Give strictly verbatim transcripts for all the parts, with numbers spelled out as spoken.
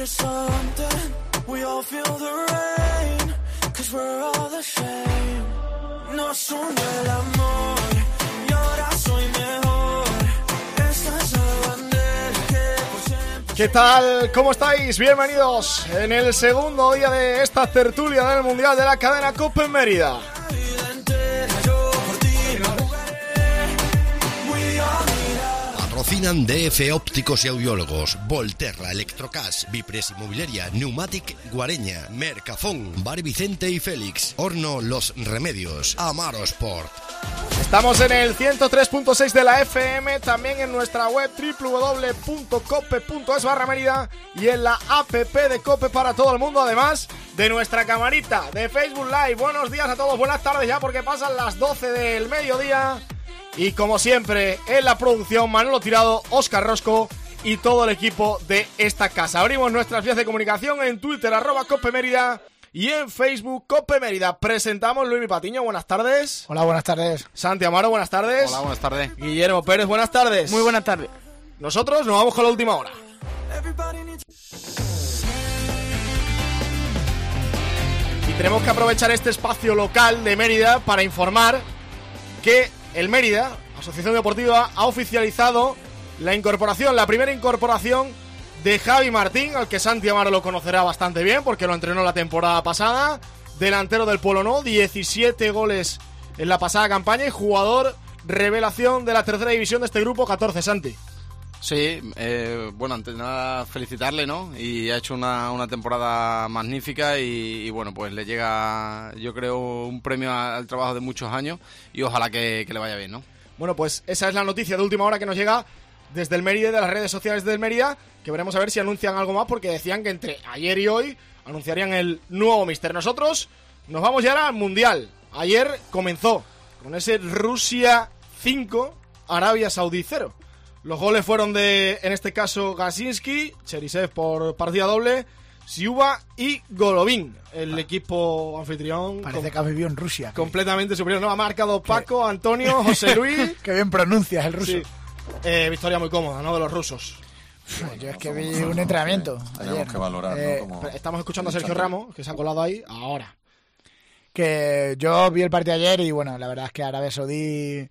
Nos une el amor y ahora soy mejor. Esta es la bandera que por siempre... ¿Qué tal? ¿Cómo estáis? Bienvenidos en el segundo día de esta tertulia del Mundial de la cadena COPE en Mérida. Patrocinan D F Ópticos y Audiólogos, Volterra, Electrocas, Vipres Inmobiliaria, Pneumatic Guareña, Mercafón, Bar Vicente y Félix, Horno Los Remedios, Amaro Sport. Estamos en el ciento tres punto seis de la F M, también en nuestra web doble u doble u doble u punto cope punto es barra Mérida y en la app de COPE para todo el mundo, además de nuestra camarita de Facebook Live. Buenos días a todos, buenas tardes ya porque pasan las doce del mediodía. Y como siempre, en la producción, Manolo Tirado, Óscar Rosco y todo el equipo de esta casa. Abrimos nuestras vías de comunicación en Twitter, arroba Cope Mérida, y en Facebook, Cope Mérida. Presentamos Luis Patiño, buenas tardes. Hola, buenas tardes. Santi Amaro, buenas tardes. Hola, buenas tardes. Guillermo Pérez, buenas tardes. Muy buenas tardes. Nosotros nos vamos con la última hora. Y tenemos que aprovechar este espacio local de Mérida para informar que el Mérida, Asociación Deportiva, ha oficializado la incorporación, la primera incorporación de Javi Martín, al que Santi Amaro lo conocerá bastante bien porque lo entrenó la temporada pasada, delantero del Polonó, diecisiete goles en la pasada campaña y jugador revelación de la tercera división de este grupo, catorce, Santi. Sí, eh, bueno, antes de nada felicitarle, ¿no? Y ha hecho una, una temporada magnífica y, y bueno, pues le llega, yo creo, un premio al trabajo de muchos años y ojalá que, que le vaya bien, ¿no? Bueno, pues esa es la noticia de última hora que nos llega desde el Mérida, de las redes sociales del Mérida, que veremos a ver si anuncian algo más porque decían que entre ayer y hoy anunciarían el nuevo míster. Nosotros nos vamos ya al Mundial. Ayer comenzó con ese Rusia cinco, Arabia Saudí cero. Los goles fueron de, en este caso, Gasinski, Cherisev por partida doble, Siuba y Golovin. El equipo anfitrión... Parece que ha vivido en Rusia. Completamente que... superior. No, ha marcado Paco, ¿Qué? Antonio, José Luis... Qué bien pronuncias el ruso. Sí. Eh, victoria muy cómoda, ¿no?, de los rusos. Yo es que vi un entrenamiento. Tenemos ayer. que valorar, eh, ¿no? Como... Estamos escuchando a Sergio Ramos, que se ha colado ahí, ahora. Que yo vi el partido ayer y, bueno, la verdad es que Arabia Saudí...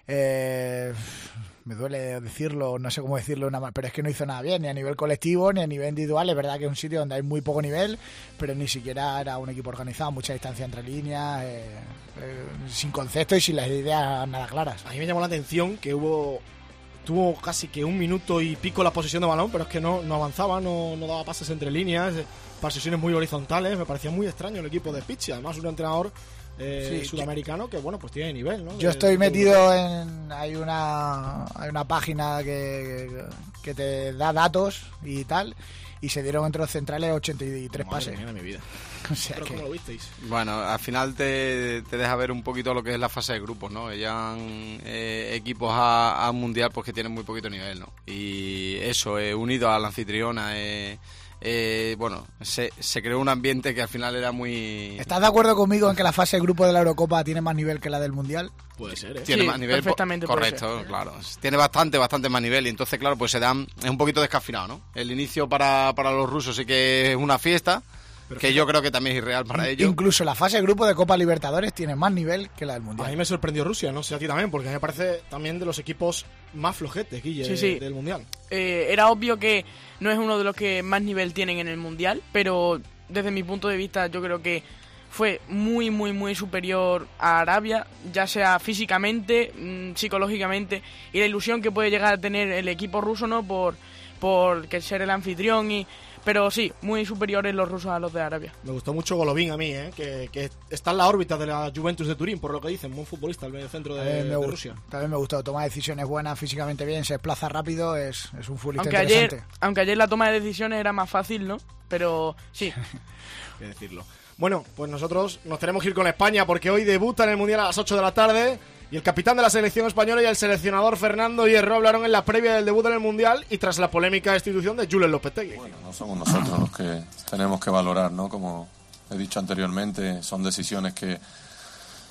Eh... Me duele decirlo, no sé cómo decirlo, una, pero es que no hizo nada bien, ni a nivel colectivo, ni a nivel individual. Es verdad que es un sitio donde hay muy poco nivel, pero ni siquiera era un equipo organizado, mucha distancia entre líneas, eh, eh, sin concepto y sin las ideas nada claras. A mí me llamó la atención que hubo tuvo casi que un minuto y pico la posesión de balón, pero es que no, no avanzaba, no, no daba pases entre líneas, posesiones muy horizontales. Me parecía muy extraño el equipo de Pizzi, además un entrenador... Eh, sí, sudamericano que bueno pues tiene nivel, ¿no? Yo de, estoy de metido en hay una hay una página que, que te da datos y tal y se dieron entre los centrales ochenta y tres Madre pases. Mía de mi vida. O sea ¿Pero que... cómo lo visteis? Bueno, al final te, te deja ver un poquito lo que es la fase de grupos, ¿no? Llegan eh, equipos a, a mundial pues que tienen muy poquito nivel, ¿no? Y eso, eh, unido a la anfitriona, eh, Eh, bueno, se, se creó un ambiente que al final era muy... ¿Estás de acuerdo conmigo en que la fase de grupo de la Eurocopa tiene más nivel que la del Mundial? Puede ser, ¿eh? Tiene sí, más nivel, perfectamente correcto, puede ser. Claro. Tiene bastante, bastante más nivel y entonces, claro, pues se dan... Es un poquito descafeinado, ¿no? El inicio para, para los rusos sí que es una fiesta, pero que yo creo que también es irreal para ellos. Incluso la fase de grupo de Copa Libertadores tiene más nivel que la del Mundial. A mí me sorprendió Rusia, no sé a ti también, porque me parece también de los equipos más flojetes, Guille, sí, sí. del Mundial. Eh, era obvio que no es uno de los que más nivel tienen en el Mundial, pero desde mi punto de vista yo creo que fue muy, muy, muy superior a Arabia, ya sea físicamente, mmm, psicológicamente, y la ilusión que puede llegar a tener el equipo ruso, ¿no? Por, por que ser el anfitrión y... Pero sí, muy superiores los rusos a los de Arabia. Me gustó mucho Golovin a mí, ¿eh? que, que está en la órbita de la Juventus de Turín, por lo que dicen, muy futbolista, el mediocentro de, de gustó, Rusia. También me gustó, toma decisiones buenas, físicamente bien, se desplaza rápido, es, es un futbolista aunque interesante. Ayer, aunque ayer la toma de decisiones era más fácil, ¿no? Pero sí. Qué decirlo. Bueno, pues nosotros nos tenemos que ir con España porque hoy debuta en el Mundial a las ocho de la tarde. Y el capitán de la selección española y el seleccionador Fernando Hierro hablaron en la previa del debut en el Mundial y tras la polémica destitución de Julen Lopetegui. Bueno, no somos nosotros los que tenemos que valorar, ¿no? Como he dicho anteriormente, son decisiones que,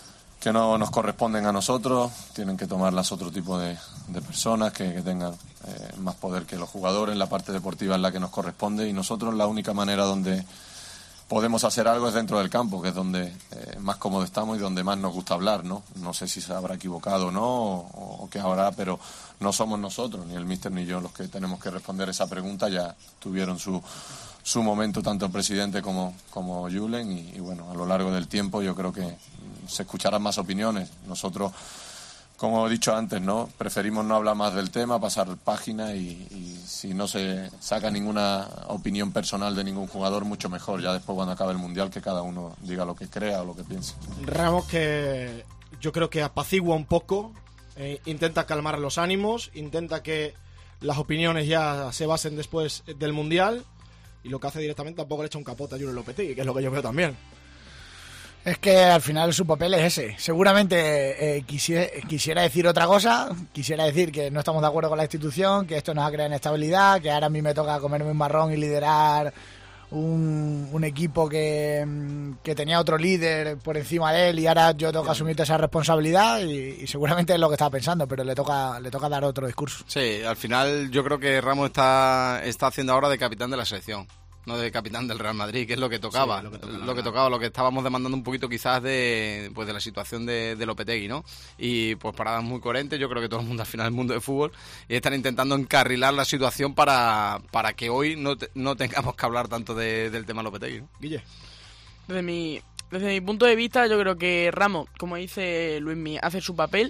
que no nos corresponden a nosotros, tienen que tomarlas otro tipo de, de personas que, que tengan eh, más poder que los jugadores. La parte deportiva es la que nos corresponde y nosotros la única manera donde podemos hacer algo es dentro del campo, que es donde eh, más cómodo estamos y donde más nos gusta hablar, ¿no? No sé si se habrá equivocado o no, o, o qué habrá, pero no somos nosotros, ni el míster ni yo, los que tenemos que responder esa pregunta. Ya tuvieron su, su momento tanto el presidente como, como Julen y, y bueno, a lo largo del tiempo yo creo que se escucharán más opiniones. Nosotros, como he dicho antes, ¿no? Preferimos no hablar más del tema, pasar página y, y si no se saca ninguna opinión personal de ningún jugador, mucho mejor. Ya después, cuando acabe el Mundial, que cada uno diga lo que crea o lo que piense. Ramos, que yo creo que apacigua un poco, eh, intenta calmar los ánimos, intenta que las opiniones ya se basen después del Mundial, y lo que hace directamente tampoco le echa un capote a Julen Lopetegui, que es lo que yo veo también. Es que al final su papel es ese. Seguramente eh, quisiera, quisiera decir otra cosa, quisiera decir que no estamos de acuerdo con la institución, que esto nos ha creado inestabilidad, que ahora a mí me toca comerme un marrón y liderar un, un equipo que, que tenía otro líder por encima de él y ahora yo tengo que asumir esa responsabilidad y, y seguramente es lo que estaba pensando, pero le toca le toca dar otro discurso. Sí, al final yo creo que Ramos está, está haciendo ahora de capitán de la selección, no de capitán del Real Madrid, que es lo que tocaba, sí, lo, que tocaba, lo que tocaba, lo que estábamos demandando un poquito quizás de pues de la situación de, de Lopetegui, ¿no? Y pues paradas muy coherentes, yo creo que todo el mundo al final es el mundo de fútbol y están intentando encarrilar la situación para, para que hoy no, te, no tengamos que hablar tanto de, del tema Lopetegui, ¿no? Guille. Desde mi, desde mi punto de vista, yo creo que Ramos, como dice Luismi, hace su papel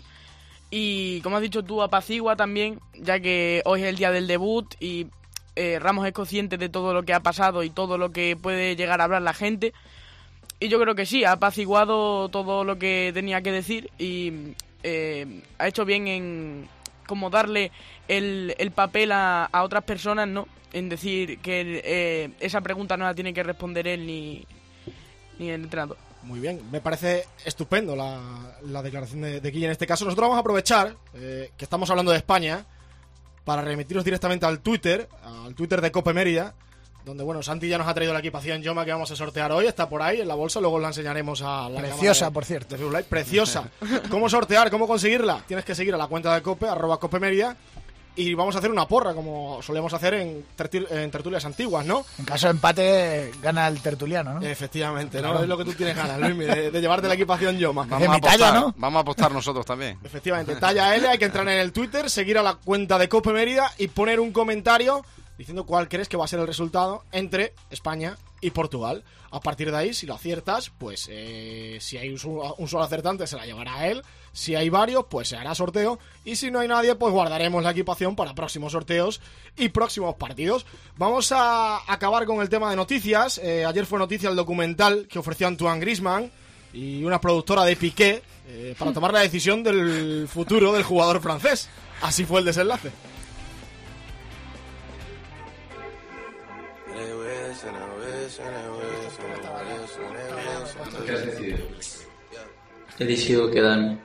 y como has dicho tú, apacigua también, ya que hoy es el día del debut y Eh, Ramos es consciente de todo lo que ha pasado y todo lo que puede llegar a hablar la gente y yo creo que sí, ha apaciguado todo lo que tenía que decir y eh, ha hecho bien en como darle el, el papel a, a otras personas, ¿no? En decir que eh, esa pregunta no la tiene que responder él ni, ni el entrenador. Muy bien, me parece estupendo la, la declaración de, de Guille en este caso. Nosotros vamos a aprovechar eh, que estamos hablando de España para remitiros directamente al Twitter, al Twitter de Cope Mérida, donde, bueno, Santi ya nos ha traído la equipación Yoma que vamos a sortear hoy, está por ahí en la bolsa, luego la enseñaremos a la Preciosa, de, por cierto. De Preciosa. ¿Cómo sortear? ¿Cómo conseguirla? Tienes que seguir a la cuenta de Cope, arroba Cope Mérida, y vamos a hacer una porra, como solemos hacer en, tertul- en tertulias antiguas, ¿no? En caso de empate, gana el tertuliano, ¿no? Efectivamente, ¿no? Es lo que tú tienes ganas, Luis, de, de llevarte la equipación Yoma. Vamos a apostar, talla, ¿no? Vamos a apostar nosotros también. Efectivamente, talla L, hay que entrar en el Twitter, seguir a la cuenta de Cope Mérida y poner un comentario diciendo cuál crees que va a ser el resultado entre España y Portugal. A partir de ahí, si lo aciertas, pues eh, si hay un solo, un solo acertante se la llevará a él. Si hay varios, pues se hará sorteo. Y si no hay nadie, pues guardaremos la equipación para próximos sorteos y próximos partidos. Vamos a acabar con el tema de noticias. Eh, ayer fue noticia el documental que ofreció Antoine Griezmann y una productora de Piqué eh, para tomar la decisión del futuro del jugador francés. Así fue el desenlace. ¿Qué has decidido? He decidido quedarme.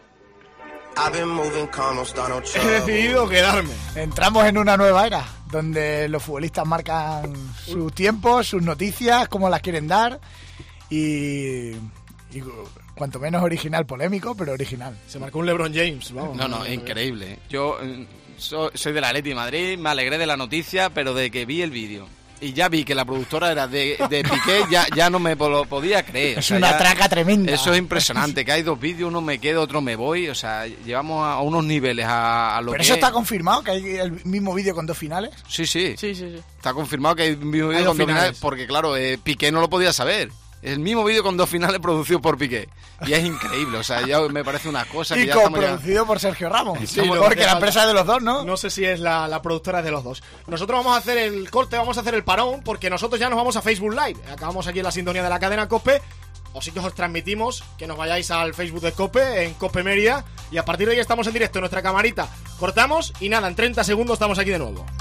He decidido quedarme. Entramos en una nueva era, donde los futbolistas marcan sus tiempos, sus noticias, cómo las quieren dar y, y cuanto menos original, polémico, pero original. Se marcó un LeBron James, vamos. No, no, es increíble. Yo eh, so, soy del Atleti de Madrid, me alegré de la noticia, pero de que vi el vídeo y ya vi que la productora era de, de Piqué, ya, ya no me lo podía creer. Es o sea, una ya, traca tremenda. Eso es impresionante, que hay dos vídeos, uno me quedo, otro me voy. O sea, llevamos a unos niveles a, a lo ¿Pero que eso es. Está confirmado, que hay el mismo vídeo con dos finales? Sí, sí. Sí, sí, sí. Está confirmado que hay un mismo vídeo Hay con dos dos finales, finales. porque claro, eh, Piqué no lo podía saber. El mismo vídeo con dos finales producido por Piqué. Y es increíble, o sea, ya me parece una cosa que Y ya estamos coproducido por Sergio Ramos. Sí, Sí, lo porque que la falta. empresa es de los dos, ¿no? No sé si es la, la productora de los dos. Nosotros vamos a hacer el corte, vamos a hacer el parón, porque nosotros ya nos vamos a Facebook Live. Acabamos aquí en la sintonía de la cadena Cope. O sí que os transmitimos que nos vayáis al Facebook de Cope, en Cope Mérida. Y a partir de ahí estamos en directo en nuestra camarita. Cortamos y nada, en treinta segundos estamos aquí de nuevo.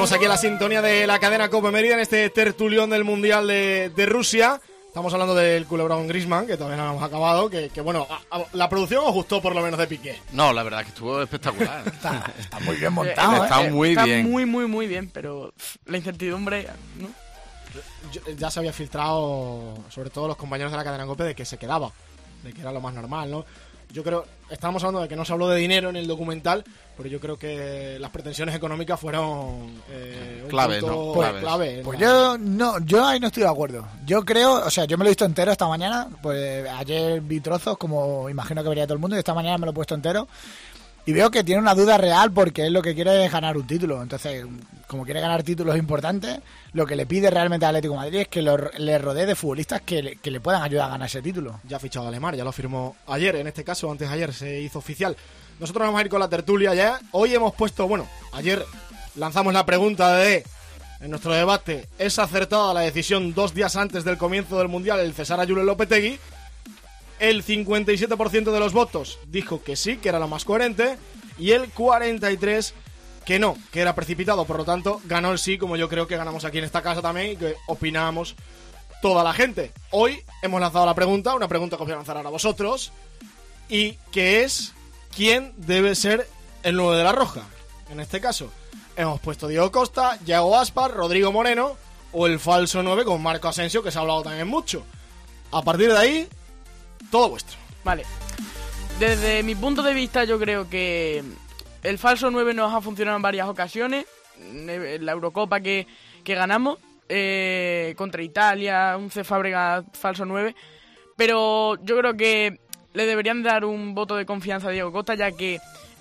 Seguimos aquí en la sintonía de la cadena Cope Mérida en este tertulión del Mundial de, de Rusia. Estamos hablando del culebrón Griezmann, que todavía no hemos acabado, que, que bueno, a, a, la producción os gustó por lo menos de Piqué. No, la verdad que estuvo espectacular. está, está muy bien montado, eh, ¿eh? Está muy está bien. muy, muy, muy bien, pero pff, la incertidumbre, ¿no? Yo- ya se había filtrado, sobre todo los compañeros de la cadena Cope, de que se quedaba, de que era lo más normal, ¿no? Yo creo, estábamos hablando de que no se habló de dinero en el documental, pero yo creo que las pretensiones económicas fueron eh, un Clave, punto ¿no? Claves. clave. Pues ¿no? yo no, yo ahí no estoy de acuerdo. Yo creo, o sea, yo me lo he visto entero esta mañana, pues ayer vi trozos, como imagino que vería todo el mundo, y esta mañana me lo he puesto entero. Y veo que tiene una duda real porque él lo que quiere es ganar un título. Entonces, como quiere ganar títulos importantes, lo que le pide realmente al Atlético de Madrid es que lo, le rodee de futbolistas que le, que le puedan ayudar a ganar ese título. Ya ha fichado a Lemar, ya lo firmó ayer, en este caso, antes de ayer se hizo oficial. Nosotros vamos a ir con la tertulia ya. Hoy hemos puesto, bueno, ayer lanzamos la pregunta de, en nuestro debate, ¿es acertada la decisión dos días antes del comienzo del Mundial el cesar a Julen Lopetegui? El cincuenta y siete por ciento de los votos dijo que sí, que era lo más coherente, y el cuarenta y tres por ciento que no, que era precipitado. Por lo tanto, ganó el sí, como yo creo que ganamos aquí en esta casa también, y que opinamos toda la gente. Hoy hemos lanzado la pregunta, una pregunta que os voy a lanzar ahora a vosotros, y que es, ¿quién debe ser el nueve de la Roja? En este caso, hemos puesto Diego Costa, Yago Aspas, Rodrigo Moreno, o el falso nueve con Marco Asensio, que se ha hablado también mucho. A partir de ahí, todo vuestro. Vale. Desde mi punto de vista, yo creo que el falso nueve nos ha funcionado en varias ocasiones. En la Eurocopa que, que ganamos eh, contra Italia, un C. Fábregas falso nueve. Pero yo creo que le deberían dar un voto de confianza a Diego Costa, ya que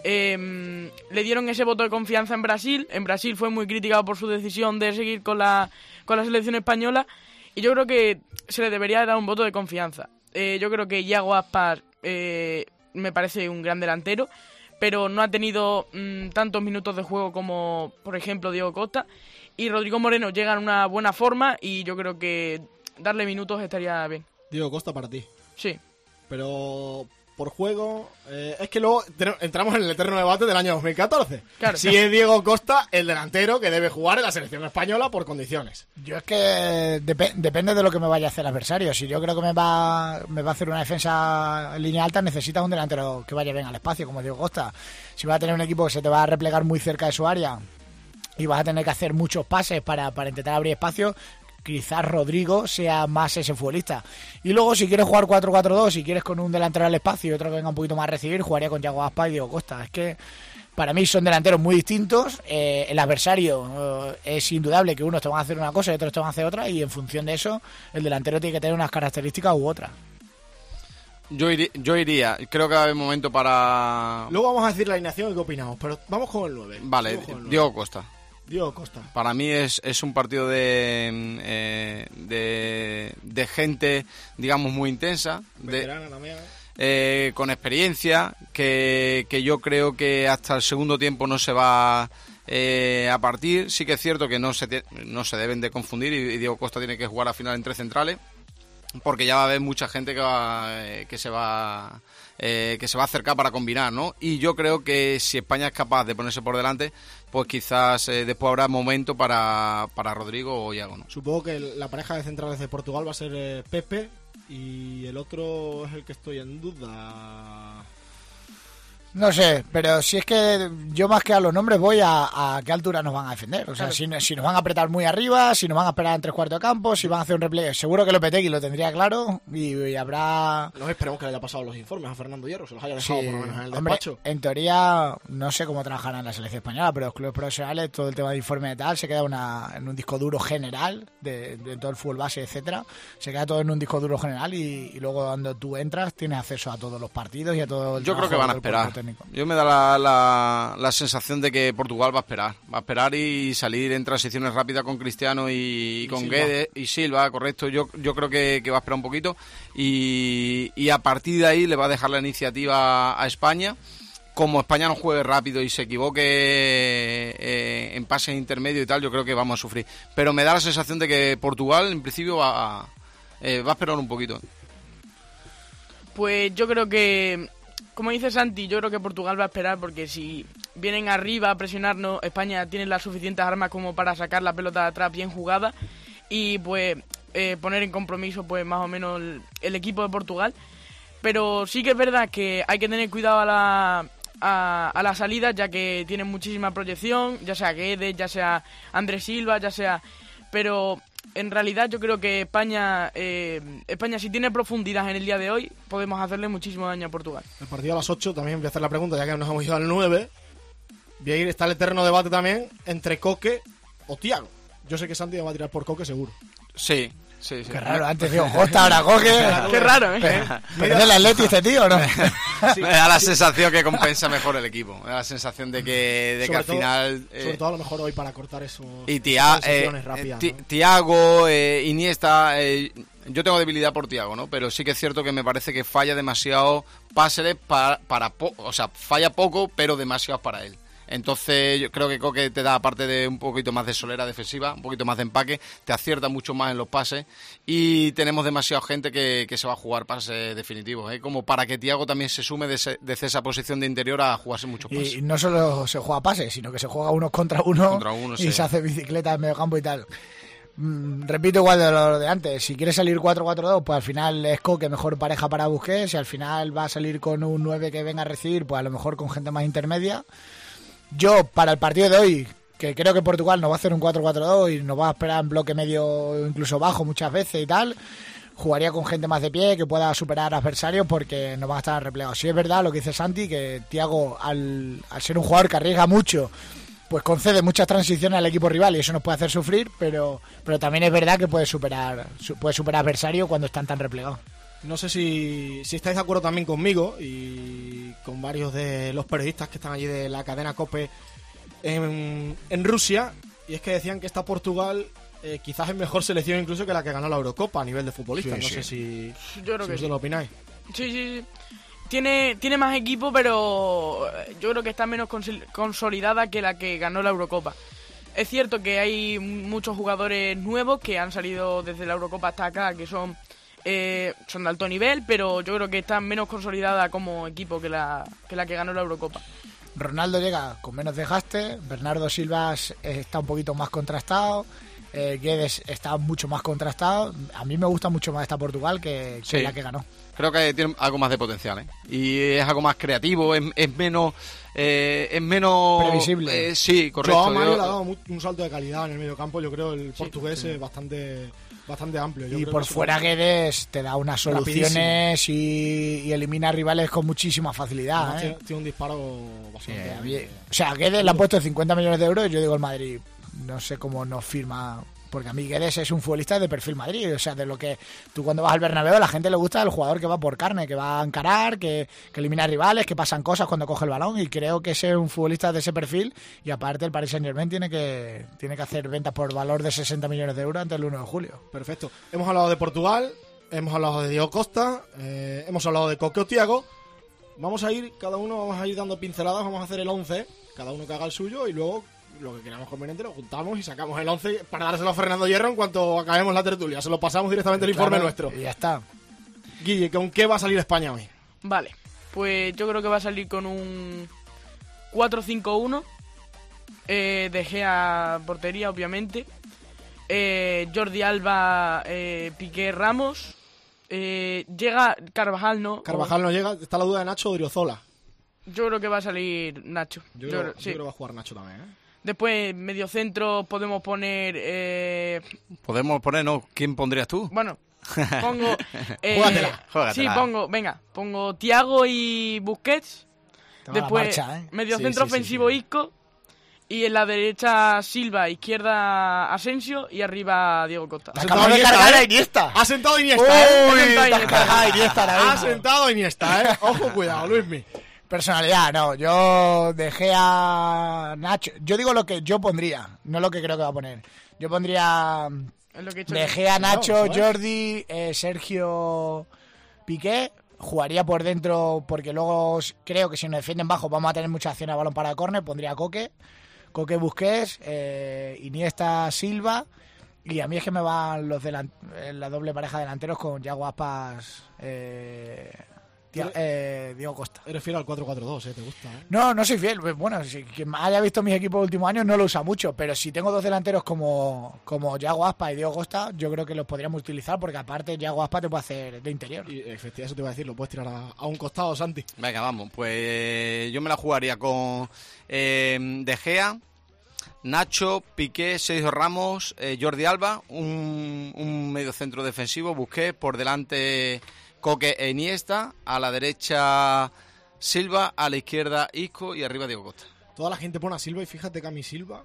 eh, le dieron ese voto de confianza en Brasil. En Brasil fue muy criticado por su decisión de seguir con la, con la selección española. Y yo creo que se le debería dar un voto de confianza. Eh, yo creo que Yago Aspas eh, me parece un gran delantero, pero no ha tenido mmm, tantos minutos de juego como, por ejemplo, Diego Costa. Y Rodrigo Moreno llega en una buena forma y yo creo que darle minutos estaría bien. Diego Costa para ti. Sí. Pero por juego, eh, es que luego tenemos- entramos en el eterno debate del año dos mil catorce. Claro. Si es Diego Costa el delantero que debe jugar en la selección española por condiciones. Yo es que dep- depende de lo que me vaya a hacer el adversario. Si yo creo que me va, me va a hacer una defensa en línea alta, necesitas un delantero que vaya bien al espacio, como Diego Costa. Si vas a tener un equipo que se te va a replegar muy cerca de su área y vas a tener que hacer muchos pases para, para intentar abrir espacio, quizás Rodrigo sea más ese futbolista. Y luego, si quieres jugar cuatro cuatro dos, si quieres con un delantero al espacio y otro que venga un poquito más a recibir, jugaría con Yago Aspas y Diego Costa. Es que para mí son delanteros muy distintos. Eh, el adversario eh, es indudable que unos te van a hacer una cosa y otros te van a hacer otra, y en función de eso, el delantero tiene que tener unas características u otras. Yo iría, yo iría, creo que va a haber momento para... Luego vamos a decir la alineación y qué opinamos, pero vamos con el nueve. Vale, Vamos con el nueve. Diego Costa. Diego Costa. Para mí es, es un partido de, eh, de, de gente, digamos, muy intensa, de, Veterana también. eh, con experiencia, que, que yo creo que hasta el segundo tiempo no se va eh, a partir. Sí que es cierto que no se, te- no se deben de confundir y, y Diego Costa tiene que jugar al final en tres centrales, porque ya va a haber mucha gente que, va, eh, que se va eh, que se va a acercar para combinar, ¿no? Y yo creo que si España es capaz de ponerse por delante, pues quizás eh, después habrá momento para, para Rodrigo o Iago, ¿no? Supongo que el- la pareja de centrales de Portugal va a ser eh, Pepe y el otro es el que estoy en duda. No sé, pero si es que yo más que a los nombres voy a, a qué altura nos van a defender. O sea, Claro. si, si nos van a apretar muy arriba, si nos van a esperar en tres cuartos de campo, si van a hacer un replay. Seguro que Lopetegui lo tendría claro y, y habrá... No esperemos que le haya pasado los informes a Fernando Hierro, se los haya dejado Sí, por lo menos en el hombre, despacho. en teoría no sé cómo trabajarán en la selección española, pero los clubes profesionales, todo el tema de informe y tal, se queda una, en un disco duro general de, de todo el fútbol base, etcétera. Se queda todo en un disco duro general y, y luego cuando tú entras tienes acceso a todos los partidos y a todo el Yo creo que trabajo van a del esperar. cuerpo técnico. Yo me da la, la, la sensación de que Portugal va a esperar. Va a esperar y salir en transiciones rápidas con Cristiano y, y con Silva. Guedes y Silva, correcto. Yo, yo creo que, que va a esperar un poquito y, y a partir de ahí le va a dejar la iniciativa a España. Como España no juegue rápido y se equivoque eh, en pases intermedios y tal, yo creo que vamos a sufrir. Pero me da la sensación de que Portugal en principio va a, eh, va a esperar un poquito. Pues yo creo que como dice Santi, yo creo que Portugal va a esperar porque si vienen arriba a presionarnos, España tiene las suficientes armas como para sacar la pelota de atrás bien jugada y pues eh, poner en compromiso pues más o menos el, el equipo de Portugal. Pero sí que es verdad que hay que tener cuidado a la, a, a la salida, ya que tienen muchísima proyección, ya sea Guedes, ya sea Andrés Silva, ya sea... Pero en realidad yo creo que España, eh, España si tiene profundidad en el día de hoy, podemos hacerle muchísimo daño a Portugal. El partido a las ocho, también voy a hacer la pregunta, ya que nos hemos ido al nueve. Voy a ir, está el eterno debate también entre Coque o Thiago. Yo sé que Santi va a tirar por Coque seguro. Sí, sí, sí. Qué raro, antes digo Costa, ahora Coque. Qué raro, ¿eh? ¿Pero es el Atleti este tío, no? Sí. Me da la sensación que compensa mejor el equipo. Me da la sensación de que, de que al todo, final... Eh, sobre todo a lo mejor hoy para cortar eso. Y Tia, eh, rápidas, eh, ¿no? Thiago, eh, Iniesta... Eh, yo tengo debilidad por Thiago, ¿no? Pero sí que es cierto que me parece que falla demasiado pases para... para po- o sea, falla poco, pero demasiado para él. Entonces yo creo que Coque te da, aparte de un poquito más de solera defensiva, un poquito más de empaque, te acierta mucho más en los pases y tenemos demasiada gente que, que se va a jugar pases definitivos, ¿eh? Como para que Thiago también se sume desde de esa posición de interior a jugarse muchos pases. Y no solo se juega pases, sino que se juega uno contra uno, Contra uno, y sí. se hace bicicleta en medio campo y tal. Mm, repito igual de lo de antes, si quiere salir cuatro cuatro dos, pues al final es Coque mejor pareja para Busquets, si al final va a salir con un nueve que venga a recibir, pues a lo mejor con gente más intermedia. Yo, para el partido de hoy, que creo que Portugal nos va a hacer un cuatro cuatro dos y nos va a esperar en bloque medio, incluso bajo muchas veces y tal, jugaría con gente más de pie que pueda superar adversarios porque no van a estar replegados. Sí es verdad lo que dice Santi, que Thiago, al, al ser un jugador que arriesga mucho, pues concede muchas transiciones al equipo rival y eso nos puede hacer sufrir, pero pero también es verdad que puede superar puede superar adversarios cuando están tan replegados. No sé si, si estáis de acuerdo también conmigo y con varios de los periodistas que están allí de la cadena COPE en, en Rusia, y es que decían que esta Portugal eh, quizás es mejor selección incluso que la que ganó la Eurocopa a nivel de futbolistas. Sí, no sí. sé si, Yo creo si que sí. vosotros lo opináis. Sí, sí, sí. Tiene, tiene más equipo, pero yo creo que está menos consol- consolidada que la que ganó la Eurocopa. Es cierto que hay muchos jugadores nuevos que han salido desde la Eurocopa hasta acá, que son, eh, son de alto nivel, pero yo creo que está menos consolidada como equipo que la que, la que ganó la Eurocopa. Ronaldo llega con menos desgaste, Bernardo Silva está un poquito más contrastado, eh, Guedes está mucho más contrastado. A mí me gusta mucho más esta Portugal que, que Sí. la que ganó. Creo que tiene algo más de potencial, ¿eh? Y es algo más creativo, es, es menos... Eh, es menos... Previsible. Eh, sí, correcto. Joao Mario Yo- le ha dado mu- un salto de calidad en el medio campo. Yo creo el portugués es bastante, bastante amplio. Yo Y creo por que eso- fuera Guedes te da unas soluciones y, y elimina rivales con muchísima facilidad. además, ¿eh? tiene, tiene un disparo bastante. Eh, bien. O sea, Guedes le han puesto cincuenta millones de euros y yo digo el Madrid, no sé cómo nos firma, porque a mí Guedes es un futbolista de perfil Madrid, o sea, de lo que tú cuando vas al Bernabéu a la gente le gusta el jugador que va por carne, que va a encarar, que, que elimina rivales, que pasan cosas cuando coge el balón, y creo que ese es un futbolista de ese perfil, y aparte el Paris Saint-Germain tiene que, tiene que hacer ventas por valor de sesenta millones de euros antes del uno de julio. Perfecto. Hemos hablado de Portugal, hemos hablado de Diego Costa, eh, hemos hablado de Coque o Thiago. Vamos a ir, cada uno vamos a ir dando pinceladas, vamos a hacer el once, cada uno que haga el suyo y luego lo que creamos conveniente lo juntamos y sacamos el once para dárselo a Fernando Hierro en cuanto acabemos la tertulia. Se lo pasamos directamente el informe Claro, nuestro. Y ya está. Guille, ¿con qué va a salir España hoy? Vale, pues yo creo que va a salir con un cuatro cinco uno, eh, De Gea portería, obviamente, eh, Jordi Alba, eh, Piqué, Ramos, eh, llega Carvajal, ¿no? Carvajal no llega, está la duda de Nacho o Odriozola. Yo creo que va a salir Nacho. Yo, Yo creo, creo- yo sí. creo que va a jugar Nacho también, ¿eh? Después, medio centro, podemos poner... eh, Podemos poner, ¿no? ¿Quién pondrías tú? bueno, pongo... eh, Júgatela, júgatela. Sí, pongo, venga, pongo Thiago y Busquets. Te va la Después, marcha, ¿eh? medio Sí, centro sí, sí, ofensivo sí. Isco. Y en la derecha Silva, izquierda Asensio y arriba Diego Costa. Ha Acabamos sentado de cargar a ¿eh? Iniesta. Ha sentado Iniesta, ¿eh? Uy, Ha sentado está Iniesta. cargada Iniesta ahora Ha mismo. sentado Iniesta, ¿eh? Ojo, cuidado, Luismi. Personalidad, no. Yo dejé a Nacho. Yo digo lo que yo pondría, no lo que creo que va a poner. Yo pondría Es lo que he hecho dejé a Nacho, eso es. Jordi, eh, Sergio, Piqué. Jugaría por dentro porque luego s- creo que si nos defienden bajo vamos a tener mucha acción a balón para el córner. Pondría a Coque, Coque Busquets, eh, Iniesta, Silva. Y a mí es que me van los delan- eh, la doble pareja de delanteros con Yago Aspas, eh, Tía, eh, Diego Costa. Eres fiel al cuatro cuatro dos, ¿eh? ¿Te gusta? ¿eh? No, no soy fiel. Bueno, si quien haya visto mis equipos de últimos años no lo usa mucho, pero si tengo dos delanteros como, como Yago Aspas y Diego Costa, yo creo que los podríamos utilizar porque aparte Yago Aspas te puede hacer de interior. Y efectivamente, eso te iba a decir, lo puedes tirar a, a un costado, Santi. Venga, vamos, pues yo me la jugaría con eh, De Gea, Nacho, Piqué, Sergio Ramos, eh, Jordi Alba, un, un medio centro defensivo, Busquets, por delante Coque e Iniesta, a la derecha Silva, a la izquierda Isco y arriba Diego Costa. Toda la gente pone a Silva y fíjate que a mi Silva...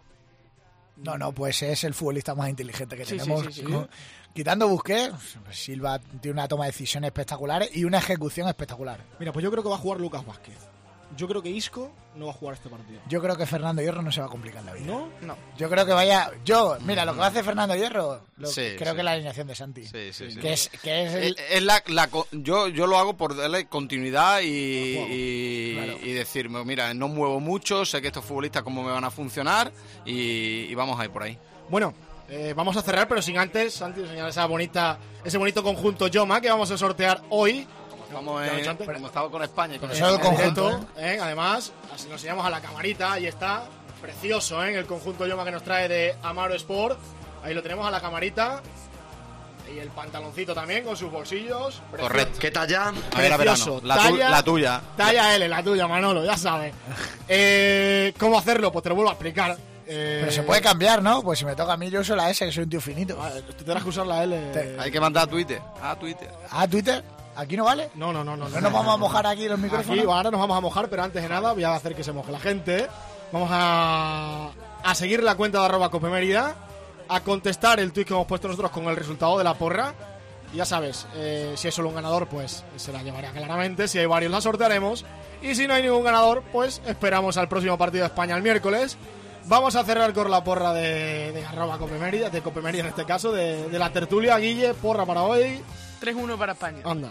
No, no, pues es el futbolista más inteligente que Sí, tenemos. sí, sí, sí. Con- Quitando Busquets, pues Silva tiene una toma de decisiones espectaculares y una ejecución espectacular. Mira, pues yo creo que va a jugar Lucas Vázquez. Yo creo que Isco no va a jugar este partido. Yo creo que Fernando Hierro no se va a complicar la vida. ¿No? No. Yo creo que vaya... Yo, mira, lo que va a hacer Fernando Hierro, lo- Sí, creo sí. que es la alineación de Santi. Sí, sí, sí. Que es, que es Es, el... es la, la co- yo, yo lo hago por darle continuidad y, Al juego, y, claro. y decirme, mira, no muevo mucho, sé que estos futbolistas cómo me van a funcionar y, y vamos a ir por ahí. Bueno, eh, vamos a cerrar, pero sin antes, Santi, enseñar esa bonita, ese bonito conjunto Yoma que vamos a sortear hoy. Estamos Ya lo he en, hecho antes. como estamos con España y con Pero solo España el en conjunto, directo, ¿eh? Además, así nos enseñamos a la camarita, ahí está, precioso, ¿eh? El conjunto Yoma que nos trae de Amaro Sport. Ahí lo tenemos a la camarita. Y el pantaloncito también con sus bolsillos. Precioso. Correcto. ¿Qué talla? A ver, a Precioso. verano. La, tu- Talla- la tuya. Talla L, la tuya, Manolo, ya sabes. Eh, ¿Cómo hacerlo? Pues te lo vuelvo a explicar. Eh, Pero se puede cambiar, ¿no? Pues si me toca a mí, yo uso la S, que soy un tío finito. Ah, Tú tendrás que usar la L. Te- Hay que mandar a Twitter. A Twitter. Ah, Twitter, ¿aquí no vale? No, no, no, no. ¿No nos vamos a mojar aquí los micrófonos? Aquí ahora nos vamos a mojar, pero antes de nada voy a hacer que se moje la gente. Vamos a, a seguir la cuenta de arroba Cope Mérida, a contestar el tuit que hemos puesto nosotros con el resultado de la porra. Y ya sabes, eh, si es solo un ganador, pues se la llevará claramente. Si hay varios, la sortearemos. Y si no hay ningún ganador, pues esperamos al próximo partido de España el miércoles. Vamos a cerrar con la porra de, de arroba Cope Mérida, de Cope Mérida en este caso, de, de la tertulia. Guille, porra para hoy. tres uno para España. Anda.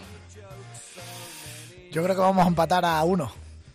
Yo creo que vamos a empatar a uno.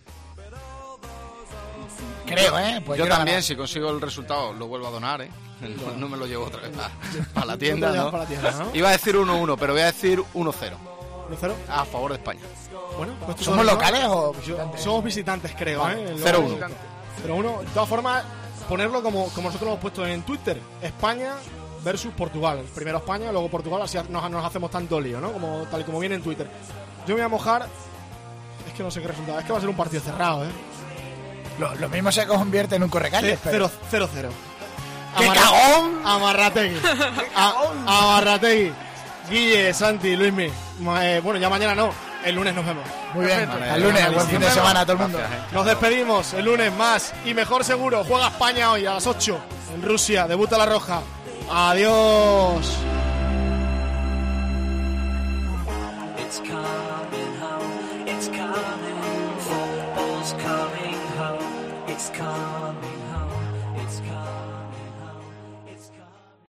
Creo, ¿eh? Pues yo quiero también, ganar. si consigo el resultado, lo vuelvo a donar, ¿eh? No, no me lo llevo otra vez a, a la Lo tienda, llevas ¿no? para la tienda, ¿no? Iba a decir uno uno, pero voy a decir uno cero. ¿uno cero? A favor de España. Bueno, pues tú ¿Somos sabes, ¿no? locales o Yo- visitantes? somos visitantes, creo, Vale. ¿eh? cero Luego- uno. Pero uno, de todas formas, ponerlo como, como nosotros lo hemos puesto en Twitter: España versus Portugal. Primero España, luego Portugal, así nos, nos hacemos tanto lío, ¿no? Como, tal y como viene en Twitter. Yo me voy a mojar. Es que no sé qué resultado. Es que va a ser un partido cerrado, ¿eh? Lo, lo mismo se convierte en un correcalles, pero... cero cero. ¡Qué cagón! Amarrategui. A- Amarrategui. Guille, Santi, Luismi. Ma- eh, bueno, ya mañana no. El lunes nos vemos. Muy bien, Vale, al lunes, vale, buen sí, fin de nos semana a vemos. todo el mundo. Gracias, ¿eh? Nos despedimos el lunes más y mejor seguro. Juega España hoy a las ocho en Rusia. Debuta la Roja. Adiós. It's coming home, it's coming, football's coming home, it's coming home, it's coming.